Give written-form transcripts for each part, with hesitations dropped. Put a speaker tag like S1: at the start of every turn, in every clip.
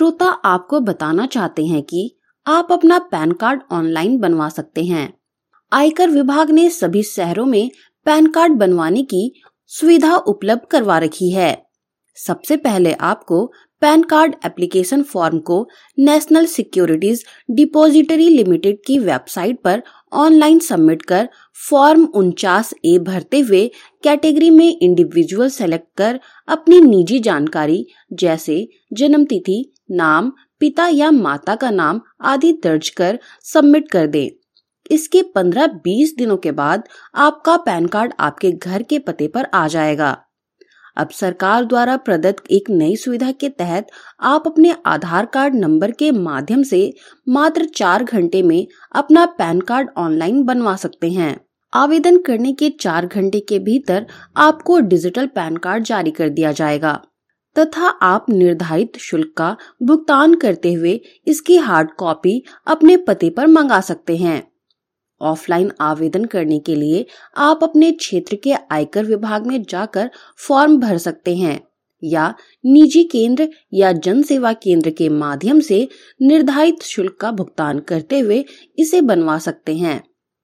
S1: श्रोता आपको बताना चाहते हैं कि आप अपना पैन कार्ड ऑनलाइन बनवा सकते हैं। आयकर विभाग ने सभी शहरों में पैन कार्ड बनवाने की सुविधा उपलब्ध करवा रखी है। सबसे पहले आपको पैन कार्ड एप्लीकेशन फॉर्म को नेशनल सिक्योरिटीज डिपॉजिटरी लिमिटेड की वेबसाइट पर ऑनलाइन सबमिट कर फॉर्म 49A भरते हुए कैटेगरी में इंडिविजुअल सेलेक्ट कर अपनी निजी जानकारी जैसे जन्म तिथि, नाम, पिता या माता का नाम आदि दर्ज कर सबमिट कर दें। इसके 15-20 दिनों के बाद आपका पैन कार्ड आपके घर के पते पर आ जाएगा। अब सरकार द्वारा प्रदत्त एक नई सुविधा के तहत आप अपने आधार कार्ड नंबर के माध्यम से मात्र 4 घंटे में अपना पैन कार्ड ऑनलाइन बनवा सकते हैं। आवेदन करने के 4 घंटे के भीतर आपको डिजिटल पैन कार्ड जारी कर दिया जाएगा तथा आप निर्धारित शुल्क का भुगतान करते हुए इसकी हार्ड कॉपी अपने पते पर मंगा सकते हैं। ऑफलाइन आवेदन करने के लिए आप अपने क्षेत्र के आयकर विभाग में जाकर फॉर्म भर सकते हैं या निजी केंद्र या जन सेवा केंद्र के माध्यम से निर्धारित शुल्क का भुगतान करते हुए इसे बनवा सकते हैं।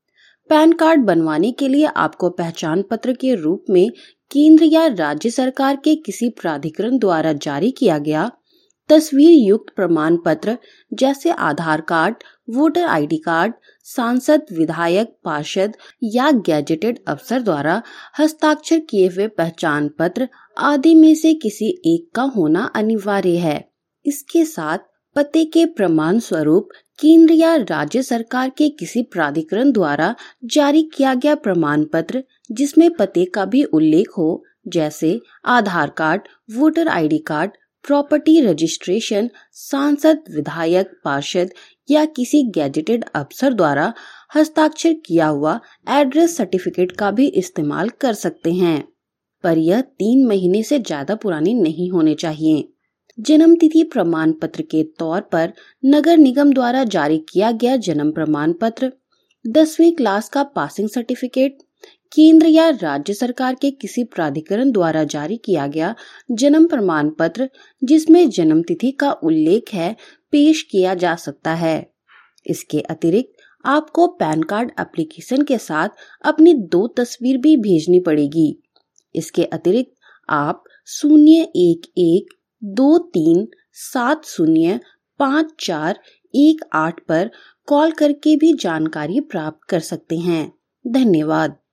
S1: पैन कार्ड बनवाने के लिए आपको पहचान पत्र के रूप में केंद्र या राज्य सरकार के किसी प्राधिकरण द्वारा जारी किया गया तस्वीर युक्त प्रमाण पत्र जैसे Aadhaar card, voter ID card, सांसद, विधायक, पार्षद या गैजेटेड अफसर द्वारा हस्ताक्षर किए हुए पहचान पत्र आदि में से किसी एक का होना अनिवार्य है। इसके साथ पते के प्रमाण स्वरूप केंद्र या राज्य सरकार के किसी प्राधिकरण द्वारा जारी किया गया प्रमाण पत्र जिसमें पते का भी उल्लेख हो जैसे Aadhaar card, voter ID card, property registration, सांसद, विधायक, पार्षद या किसी गैजेटेड अफसर द्वारा हस्ताक्षर किया हुआ एड्रेस सर्टिफिकेट का भी इस्तेमाल कर सकते हैं, पर यह 3 महीने से ज्यादा पुरानी नहीं होने चाहिए। जन्म तिथि प्रमाण पत्र के तौर पर नगर निगम द्वारा जारी किया गया जन्म प्रमाण पत्र, 10वीं क्लास का पासिंग सर्टिफिकेट, केंद्र या राज्य सरकार के किसी प्राधिकरण द्वारा जारी किया गया जन्म प्रमाण पत्र जिसमें जन्म तिथि का उल्लेख है पेश किया जा सकता है। इसके अतिरिक्त आपको पैन कार्ड एप्लीकेशन के साथ अपनी 2 तस्वीर भी भेजनी पड़ेगी। इसके अतिरिक्त आप 01123705418 पर कॉल करके भी जानकारी प्राप्त कर सकते हैं। धन्यवाद।